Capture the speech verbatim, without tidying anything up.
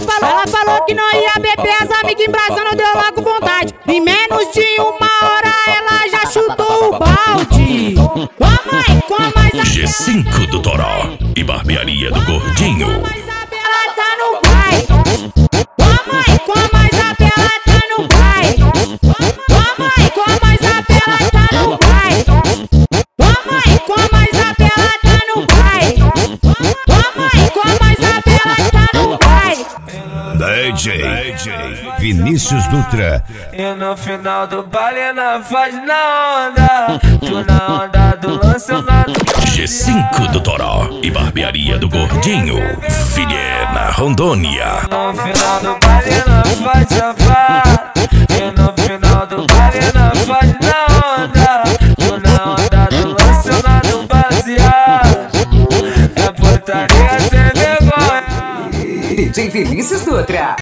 falou, ela falou que não ia beber, as amigas embraçando, deu logo vontade. Em menos de uma hora ela já chutou o balde. Toma aí, com mais a G cinco do Toró e Barbearia do Gordinho. ela tá no pai. Toma aí, com mais a ela tá no pai. Toma aí, com mais a ela tá no pai. Toma aí, com mais a ela tá no pai. Toma aí, com mais a ela tá no pai. D J Vinícius Dutra. E no final do baile na faz na onda. Tu na onda do lance eu na do G cinco do Toró e Barbearia do Gordinho. Vilhena, Rondônia. No final do baile na faz safado. E no final do baile na faz na onda. Tu na onda do lance eu na do baseado. É putaria sem vergonha. D J Vinícius Dutra.